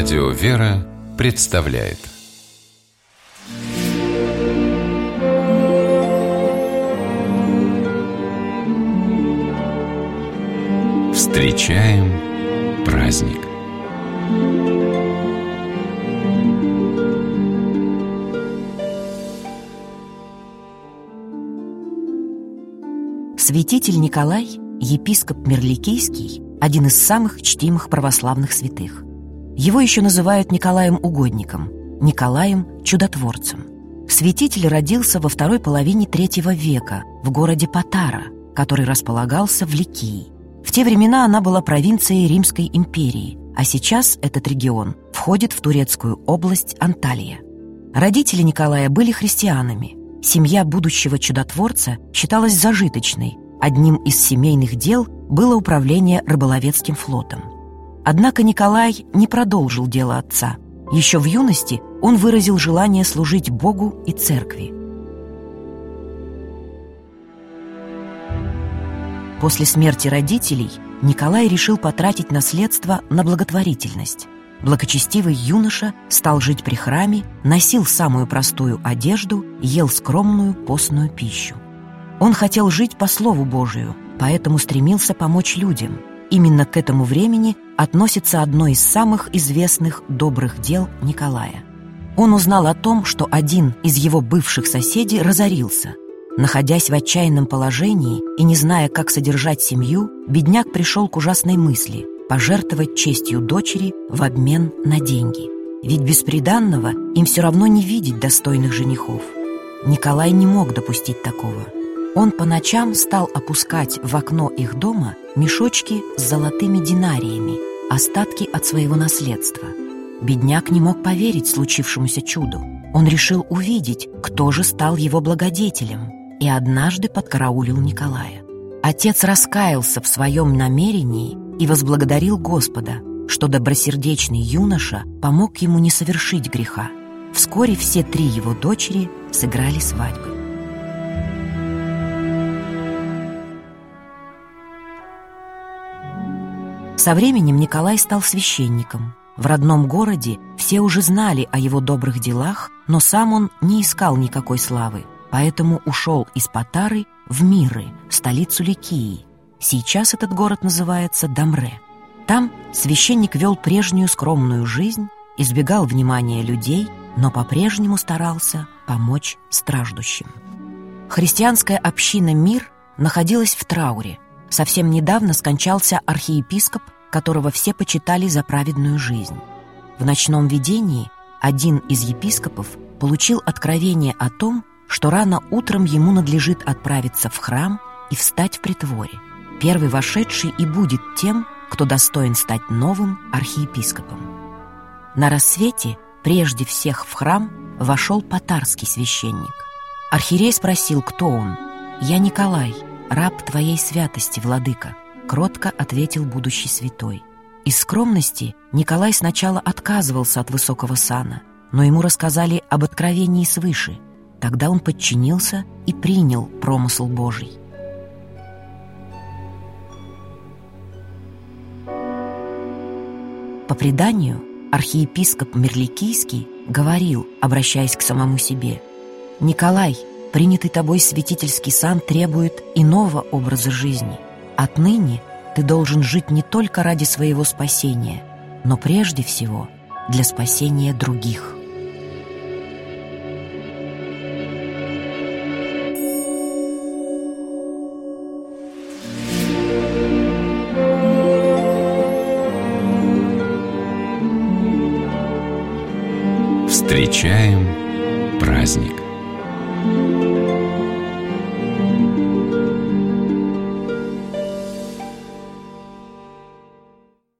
Радио «Вера» представляет Встречаем праздник. Святитель Николай, епископ Мирликийский, один из самых чтимых православных святых. Его еще называют Николаем Угодником, Николаем Чудотворцем. Святитель родился во второй половине III века в городе Патара, который располагался в Ликии. В те времена она была провинцией Римской империи, а сейчас этот регион входит в турецкую область Анталия. Родители Николая были христианами. Семья будущего чудотворца считалась зажиточной. Одним из семейных дел было управление рыболовецким флотом. Однако Николай не продолжил дело отца. Еще в юности он выразил желание служить Богу и церкви. После смерти родителей Николай решил потратить наследство на благотворительность. Благочестивый юноша стал жить при храме, носил самую простую одежду, ел скромную постную пищу. Он хотел жить по Слову Божию, поэтому стремился помочь людям. Именно к этому времени относится одно из самых известных добрых дел Николая. Он узнал о том, что один из его бывших соседей разорился. Находясь в отчаянном положении и не зная, как содержать семью, бедняк пришел к ужасной мысли – пожертвовать честью дочери в обмен на деньги. Ведь без приданного им все равно не видеть достойных женихов. Николай не мог допустить такого. Он по ночам стал опускать в окно их дома мешочки с золотыми динариями, остатки от своего наследства. Бедняк не мог поверить случившемуся чуду. Он решил увидеть, кто же стал его благодетелем, и однажды подкараулил Николая. Отец раскаялся в своем намерении и возблагодарил Господа, что добросердечный юноша помог ему не совершить греха. Вскоре все три его дочери сыграли свадьбы. Со временем Николай стал священником. В родном городе все уже знали о его добрых делах, но сам он не искал никакой славы, поэтому ушел из Патары в Миры, столицу Ликии. Сейчас этот город называется Дамре. Там священник вел прежнюю скромную жизнь, избегал внимания людей, но по-прежнему старался помочь страждущим. Христианская община Мир находилась в трауре. Совсем недавно скончался архиепископ, которого все почитали за праведную жизнь. В ночном видении один из епископов получил откровение о том, что рано утром ему надлежит отправиться в храм и встать в притворе. Первый вошедший и будет тем, кто достоин стать новым архиепископом. На рассвете прежде всех в храм вошел патарский священник. Архиерей спросил, кто он. «Я Николай, раб твоей святости, владыка», — кротко ответил будущий святой. Из скромности Николай сначала отказывался от высокого сана, но ему рассказали об откровении свыше. Тогда он подчинился и принял промысл Божий. По преданию, архиепископ Мирликийский говорил, обращаясь к самому себе: «Николай, принятый тобой святительский сан требует иного образа жизни. Отныне ты должен жить не только ради своего спасения, но прежде всего для спасения других». Встречаем праздник.